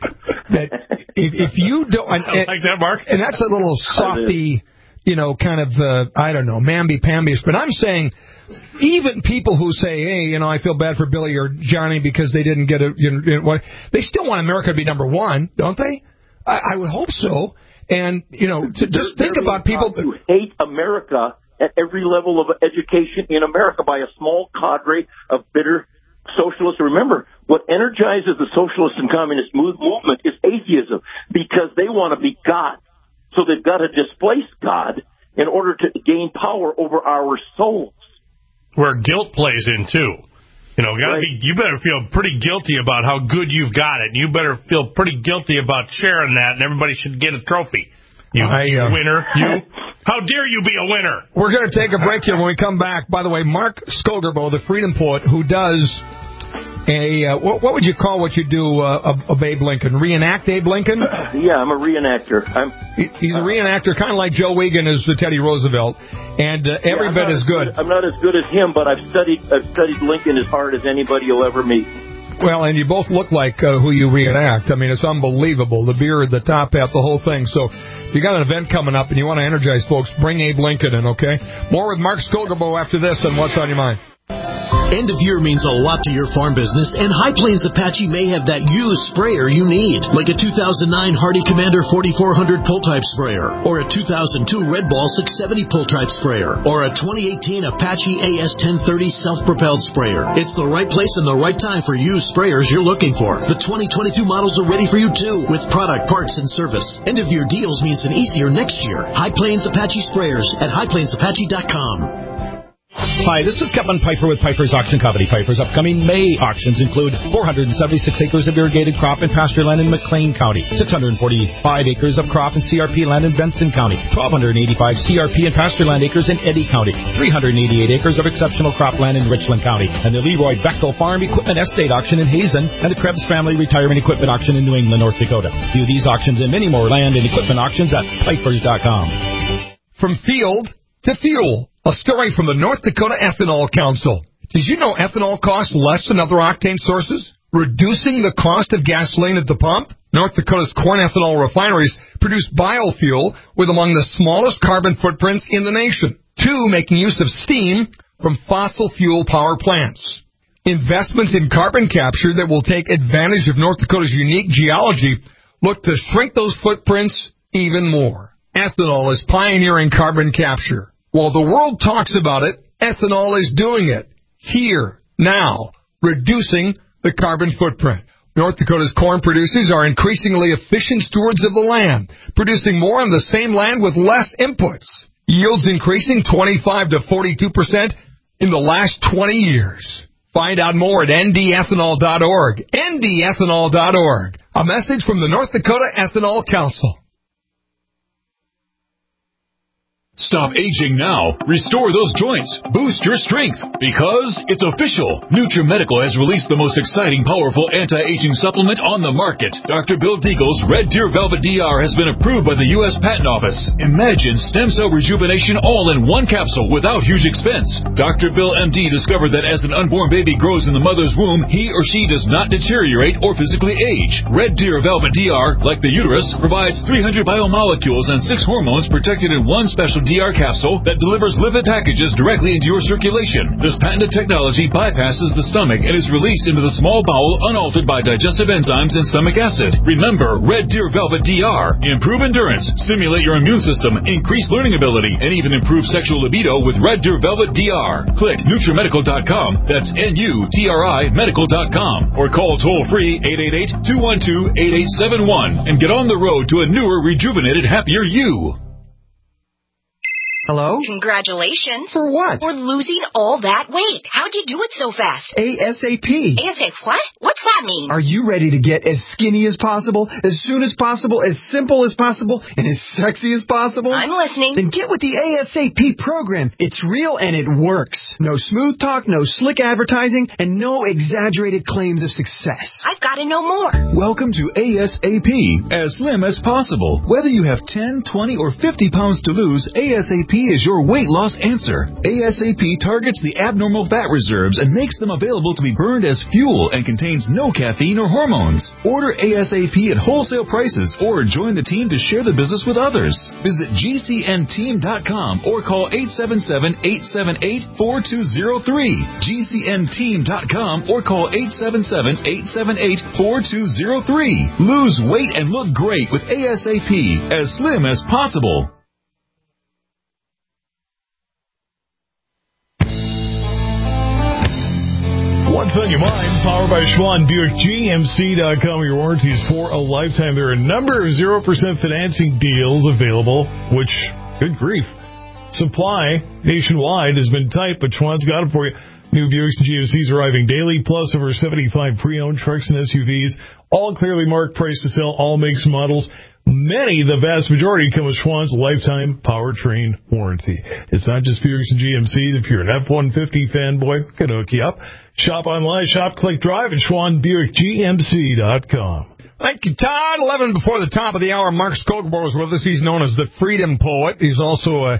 that if, if you don't, and, I like that, Mark, and that's a little softy, you know, kind of uh, I don't know, mamby-pamby. But I'm saying. Even people who say, hey, you know, I feel bad for Billy or Johnny because they didn't get a, you know, what, they still want America to be number one, don't they? I, I would hope so. And, you know, to just think about people who hate America at every level of education in America by a small cadre of bitter socialists. Remember, what energizes the socialist and communist movement is atheism because they want to be God. So they've got to displace God in order to gain power over our souls. Where guilt plays in, too. You know, gotta right. be, you better feel pretty guilty about how good you've got it. You better feel pretty guilty about sharing that, and everybody should get a trophy. You I, uh, winner. You. How dare you be a winner? We're going to take a break here when we come back. By the way, Mark Skogerbo, the Freedom Poet, who does a, uh, what, what would you call what you do uh, of Abe Lincoln? Reenact Abe Lincoln? Yeah, I'm a reenactor. I'm, he, he's a reenactor, kind of like Joe Wiegand is the Teddy Roosevelt, and uh, every yeah, bit is good. good. I'm not as good as him, but I've studied I've studied Lincoln as hard as anybody you'll ever meet. Well, and you both look like uh, who you reenact. I mean, it's unbelievable. The beard, the top hat, the whole thing. So if you got an event coming up and you want to energize folks, bring Abe Lincoln in, okay? More with Mark Skogerbo after this on What's on Your Mind. End of year means a lot to your farm business, and High Plains Apache may have that used sprayer you need, like a two thousand nine Hardy Commander forty-four hundred pull-type sprayer, or a two thousand two Red Ball six seventy pull-type sprayer, or a twenty eighteen Apache A S ten thirty self-propelled sprayer. It's the right place and the right time for used sprayers you're looking for. The twenty twenty-two models are ready for you, too, with product, parts, and service. End of year deals means an easier next year. High Plains Apache Sprayers at high plains apache dot com. Hi, this is Kevin Piper with Piper's Auction Company. Piper's upcoming May auctions include four hundred seventy-six acres of irrigated crop and pasture land in McLean County, six hundred forty-five acres of crop and C R P land in Benson County, one thousand two hundred eighty-five C R P and pasture land acres in Eddy County, three hundred eighty-eight acres of exceptional crop land in Richland County, and the Leroy Bechtel Farm Equipment Estate Auction in Hazen, and the Krebs Family Retirement Equipment Auction in New England, North Dakota. View these auctions and many more land and equipment auctions at Pipers dot com. From field to fuel. A story from the North Dakota Ethanol Council. Did you know ethanol costs less than other octane sources? Reducing the cost of gasoline at the pump? North Dakota's corn ethanol refineries produce biofuel with among the smallest carbon footprints in the nation. Two, making use of steam from fossil fuel power plants. Investments in carbon capture that will take advantage of North Dakota's unique geology look to shrink those footprints even more. Ethanol is pioneering carbon capture. While the world talks about it, ethanol is doing it. Here, now, reducing the carbon footprint. North Dakota's corn producers are increasingly efficient stewards of the land, producing more on the same land with less inputs. Yields increasing twenty-five to forty-two percent in the last twenty years. Find out more at N D ethanol dot org. N D ethanol dot org. A message from the North Dakota Ethanol Council. Stop aging now. Restore those joints. Boost your strength. Because it's official. NutriMedical has released the most exciting, powerful anti-aging supplement on the market. Doctor Bill Deagle's Red Deer Velvet D R has been approved by the U S Patent Office. Imagine stem cell rejuvenation all in one capsule without huge expense. Doctor Bill M D discovered that as an unborn baby grows in the mother's womb, he or she does not deteriorate or physically age. Red Deer Velvet D R, like the uterus, provides three hundred biomolecules and six hormones protected in one special D R capsule that delivers lipid packages directly into your circulation. This patented technology bypasses the stomach and is released into the small bowel unaltered by digestive enzymes and stomach acid. Remember, Red Deer Velvet D R. Improve endurance, stimulate your immune system, increase learning ability, and even improve sexual libido with Red Deer Velvet D R. Click NutriMedical dot com. That's N U T R I medical dot com. Or call toll-free eight eight eight, two one two, eight eight seven one and get on the road to a newer, rejuvenated, happier you. Hello? Congratulations. For what? For losing all that weight. How'd you do it so fast? ASAP. ASAP what? What's that mean? Are you ready to get as skinny as possible, as soon as possible, as simple as possible, and as sexy as possible? I'm listening. Then get with the ASAP program. It's real and it works. No smooth talk, no slick advertising, and no exaggerated claims of success. I've got to know more. Welcome to ASAP, as slim as possible. Whether you have ten, twenty, or fifty pounds to lose, ASAP is your weight loss answer. ASAP targets the abnormal fat reserves and makes them available to be burned as fuel and contains no caffeine or hormones. Order ASAP at wholesale prices or join the team to share the business with others. Visit G C N team dot com or call eight seven seven, eight seven eight, four two zero three. G C N team dot com or call eight seven seven, eight seven eight, four two zero three. Lose weight and look great with ASAP, as slim as possible. What's on your mind? Powered by Schwann Buick. G M C dot com. Your warranties for a lifetime. There are a number of zero percent financing deals available, which, good grief, supply nationwide has been tight, but Schwann's got it for you. New Buicks and G M Cs arriving daily, plus over seventy-five pre-owned trucks and S U Vs, all clearly marked, price to sell, all makes and models. Many, the vast majority, come with Schwann's lifetime powertrain warranty. It's not just Buicks and G M Cs. If you're an F one fifty fanboy, we can hook you up. Shop online, shop, click, drive at Schwann Buick G M C dot com. Thank you, Todd. eleven before the top of the hour, Mark Skogenborg is with us. He's known as the Freedom Poet. He's also a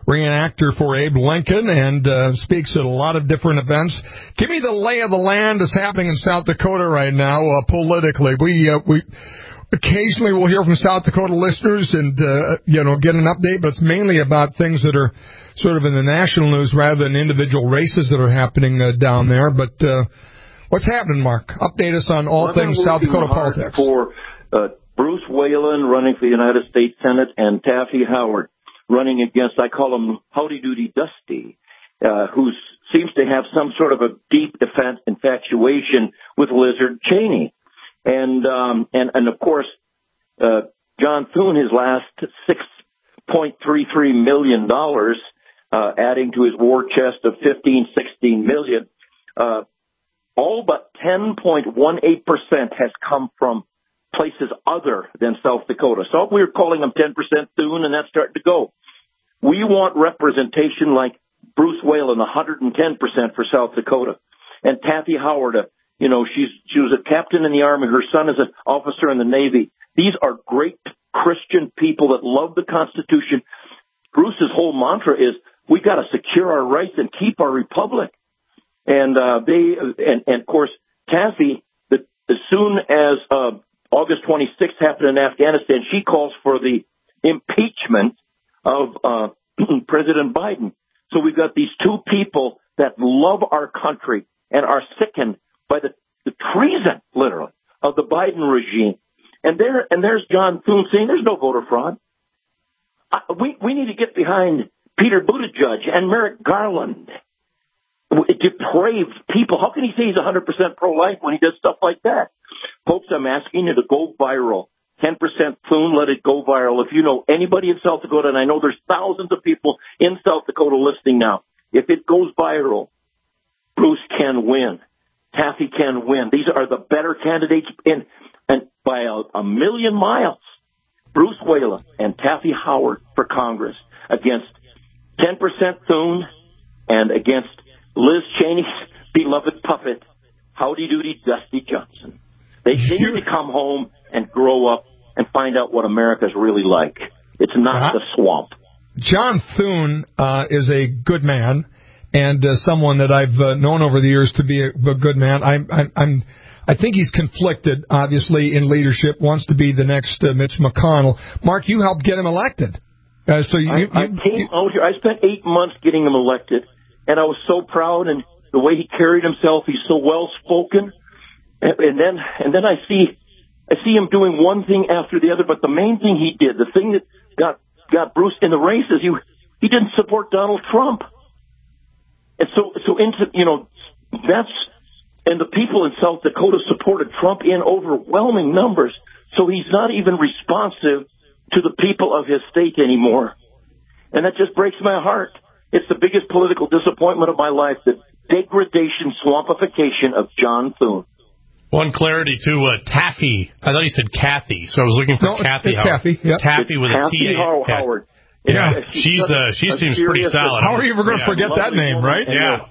reenactor for Abe Lincoln, and uh, speaks at a lot of different events. Give me the lay of the land that's happening in South Dakota right now, uh, politically. We uh, we occasionally we'll hear from South Dakota listeners and uh, you know get an update, but it's mainly about things that are sort of in the national news rather than individual races that are happening uh, down there. But uh, what's happening, Mark? Update us on all well, things South Dakota politics. For uh, Bruce Whalen running for the United States Senate and Taffy Howard running against, I call him Howdy Doody Dusty, uh, who seems to have some sort of a deep infatuation with Lizard Cheney. And, um, and, and of course, uh, John Thune, his last six point three three million dollars, uh, adding to his war chest of fifteen, sixteen million, uh, all but ten point one eight percent has come from places other than South Dakota. So we're calling them ten percent Thune, and that's starting to go. We want representation like Bruce Whalen, one hundred ten percent for South Dakota. And Taffy Howard, uh, you know, she's she was a captain in the Army. Her son is an officer in the Navy. These are great Christian people that love the Constitution. Bruce's whole mantra is, we got to secure our rights and keep our republic. And uh, they, and, and of course, Taffy, the, as soon as uh, August twenty-sixth happened in Afghanistan, she calls for the impeachment of uh, President Biden. So we've got these two people that love our country and are sickened by the, the treason, literally, of the Biden regime. And there, and there's John Thune saying there's no voter fraud. I, we we need to get behind Peter Buttigieg and Merrick Garland. Depraved people. How can he say he's one hundred percent pro-life when he does stuff like that? Folks, I'm asking you to go viral. ten percent Thune, let it go viral. If you know anybody in South Dakota, and I know there's thousands of people in South Dakota listening now, if it goes viral, Bruce can win. Taffy can win. These are the better candidates in, and by a, a million miles. Bruce Whalen and Taffy Howard for Congress against ten percent Thune and against Liz Cheney's beloved puppet, Howdy Doody Dusty Johnson. They, they need to come home and grow up and find out what America's really like. It's not uh-huh. the swamp. John Thune uh, is a good man and uh, someone that I've uh, known over the years to be a, a good man. I'm, I'm, I'm, I think he's conflicted, obviously, in leadership, wants to be the next uh, Mitch McConnell. Mark, you helped get him elected. Uh, so you, I, you, I came you, out here. I spent eight months getting him elected. And I was so proud, and the way he carried himself, he's so well spoken. And, and then, and then I see, I see him doing one thing after the other. But the main thing he did, the thing that got got Bruce in the race, is he he didn't support Donald Trump. And so, so into you know, that's and the people in South Dakota supported Trump in overwhelming numbers. So he's not even responsive to the people of his state anymore, and that just breaks my heart. It's the biggest political disappointment of my life, the degradation, swampification of John Thune. One clarity to uh, Taffy. I thought he said Kathy, so I was looking for no, Kathy it's, it's Howard. Kathy, yep. Taffy with a T A. Howard. Yeah, yeah. she's uh, she seems pretty solid. How are you ever going to yeah, forget that name, right? Yeah.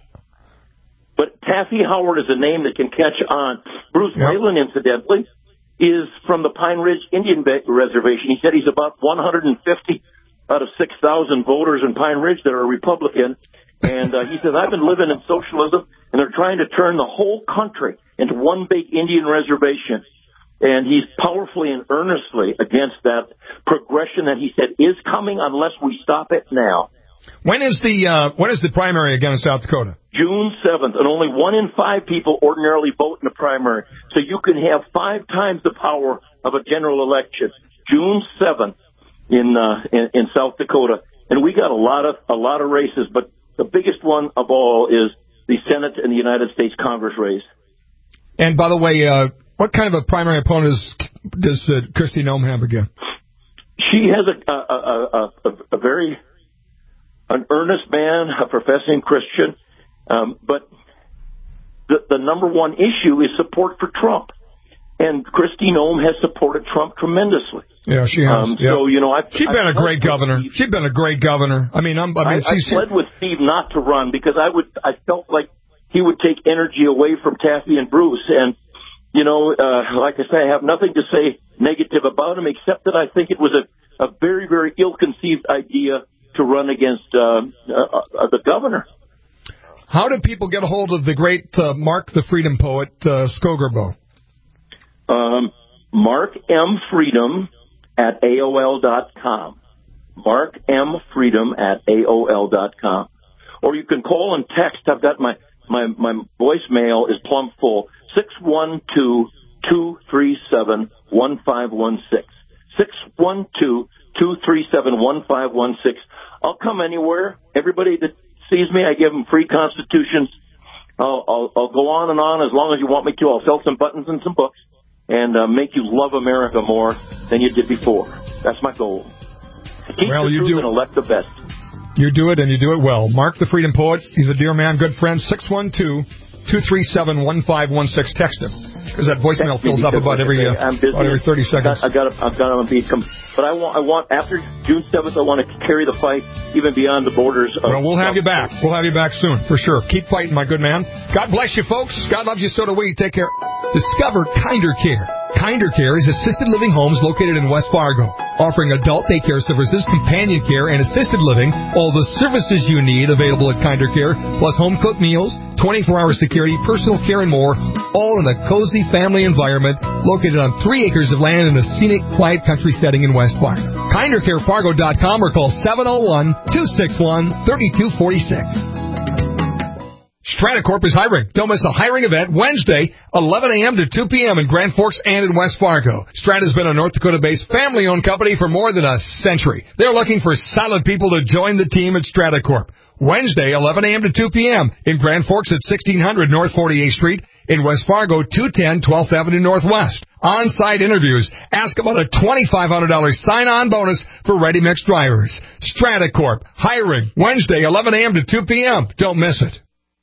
But Taffy Howard is a name that can catch on. Bruce yep. Whalen, incidentally, is from the Pine Ridge Indian Reservation. He said he's about one hundred fifty out of six thousand voters in Pine Ridge that are Republican. And uh, he says, I've been living in socialism, and they're trying to turn the whole country into one big Indian reservation. And he's powerfully and earnestly against that progression that he said is coming unless we stop it now. When is the uh, when is the primary again in South Dakota? June seventh, and only one in five people ordinarily vote in a primary. So you can have five times the power of a general election. June seventh. In, uh, in in South Dakota, and we got a lot of a lot of races, but the biggest one of all is the Senate and the United States Congress race. And by the way, uh, what kind of a primary opponent is, does uh, Kristi Noem have again? She has a a, a, a a very an earnest man, a professing Christian, um, but the the number one issue is support for Trump. And Kristi Noem has supported Trump tremendously. Yeah, she has. Um, yep. So you know, I've, she's been I've a great governor. Steve. She's been a great governor. I mean, I'm, I mean, I, she's I pled with Steve not to run because I would, I felt like he would take energy away from Taffy and Bruce. And you know, uh, like I say, I have nothing to say negative about him except that I think it was a, a very, very ill-conceived idea to run against uh, uh, the governor. How do people get a hold of the great uh, Mark the Freedom Poet, uh, Skogerbo? Um, Mark M. Freedom at A O L dot com. Mark M. Freedom at A O L dot com. Or you can call and text. I've got my, my, my voicemail is plumb full. six one two, two three seven, one five one six. six one two, two three seven, one five one six. I'll come anywhere. Everybody that sees me, I give them free constitutions. I'll, I'll, I'll go on and on as long as you want me to. I'll sell some buttons and some books and uh, make you love America more than you did before. That's my goal. Teach well, the you truth do and elect the best. You do it, and you do it well. Mark the Freedom Poet. He's a dear man, good friend. six one two, two three seven, one five one six. Text him. Because that voicemail fills up about every, uh, I'm busy. about every thirty seconds. I got, I got to be, but I want, I want after June seventh, I want to carry the fight even beyond the borders. Of, well, we'll have you back. We'll have you back soon, for sure. Keep fighting, my good man. God bless you, folks. God loves you, so do we. Take care. Discover Kinder Care. Kinder Care is assisted living homes located in West Fargo, offering adult daycare services, companion care, and assisted living. All the services you need available at Kinder Care, plus home-cooked meals, twenty-four hour security, personal care, and more, all in a cozy family environment located on three acres of land in a scenic, quiet country setting in West Fargo. kinder care fargo dot com or call seven oh one, two six one, three two four six. Stratacorp is hiring. Don't miss a hiring event Wednesday, eleven a.m. to two p.m. in Grand Forks and in West Fargo. Strata's been a North Dakota-based family-owned company for more than a century. They're looking for solid people to join the team at Stratacorp. Wednesday, eleven a.m. to two p.m. in Grand Forks at sixteen hundred North forty-eighth Street. In West Fargo, two ten twelfth Avenue Northwest. On-site interviews. Ask about a twenty-five hundred dollars sign-on bonus for ready-mix drivers. Stratacorp. Hiring. Wednesday, eleven a.m. to two p.m. Don't miss it.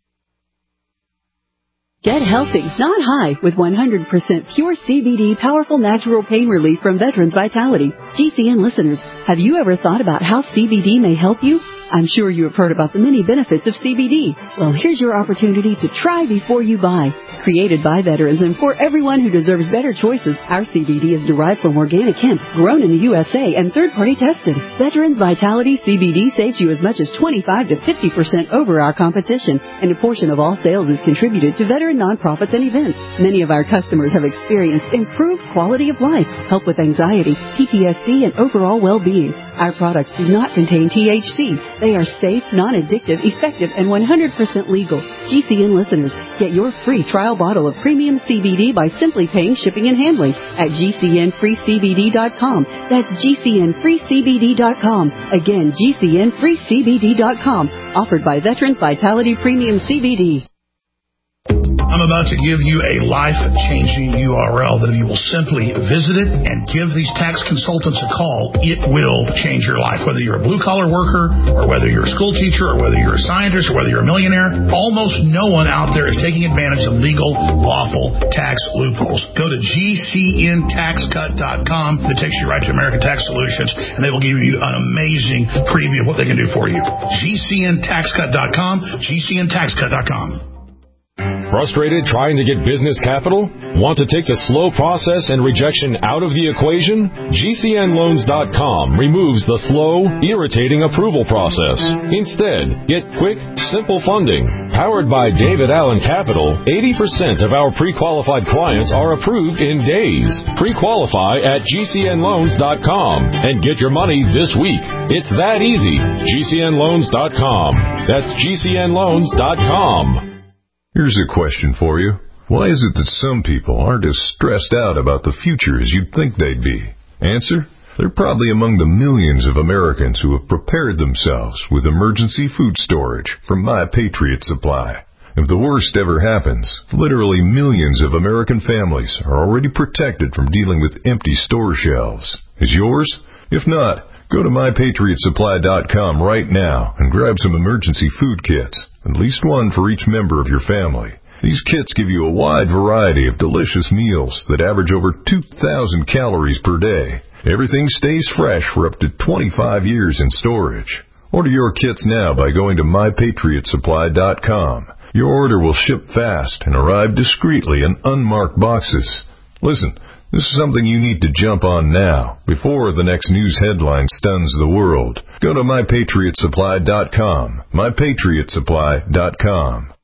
Get healthy, not high, with one hundred percent pure C B D powerful natural pain relief from Veterans Vitality. G C N listeners, have you ever thought about how C B D may help you? I'm sure you have heard about the many benefits of C B D. Well, here's your opportunity to try before you buy. Created by veterans and for everyone who deserves better choices, our C B D is derived from organic hemp, grown in the U S A and third-party tested. Veterans Vitality C B D saves you as much as twenty-five to fifty percent over our competition, and a portion of all sales is contributed to veteran nonprofits and events. Many of our customers have experienced improved quality of life, help with anxiety, P T S D, and overall well-being. Our products do not contain T H C. They are safe, non-addictive, effective, and one hundred percent legal. G C N listeners, get your free trial bottle of premium C B D by simply paying shipping and handling at G C N free C B D dot com. That's G C N free C B D dot com. Again, G C N free C B D dot com. Offered by Veterans Vitality Premium C B D. I'm about to give you a life-changing U R L that if you will simply visit it and give these tax consultants a call, it will change your life. Whether you're a blue-collar worker or whether you're a school teacher or whether you're a scientist or whether you're a millionaire, almost no one out there is taking advantage of legal, lawful tax loopholes. Go to G C N tax cut dot com. It takes you right to American Tax Solutions, and they will give you an amazing preview of what they can do for you. G C N tax cut dot com, G C N tax cut dot com. Frustrated trying to get business capital? Want to take the slow process and rejection out of the equation? G C N loans dot com removes the slow, irritating approval process. Instead, get quick, simple funding. Powered by David Allen Capital, eighty percent of our pre-qualified clients are approved in days. Pre-qualify at G C N loans dot com and get your money this week. It's that easy. G C N loans dot com. That's G C N loans dot com. Here's a question for you. Why is it that some people aren't as stressed out about the future as you'd think they'd be? Answer? They're probably among the millions of Americans who have prepared themselves with emergency food storage from My Patriot Supply. If the worst ever happens, literally millions of American families are already protected from dealing with empty store shelves. Is yours? If not, go to my patriot supply dot com right now and grab some emergency food kits, at least one for each member of your family. These kits give you a wide variety of delicious meals that average over two thousand calories per day. Everything stays fresh for up to twenty-five years in storage. Order your kits now by going to my patriot supply dot com. Your order will ship fast and arrive discreetly in unmarked boxes. Listen, This is something you need to jump on now, before the next news headline stuns the world. Go to my patriot supply dot com. my patriot supply dot com.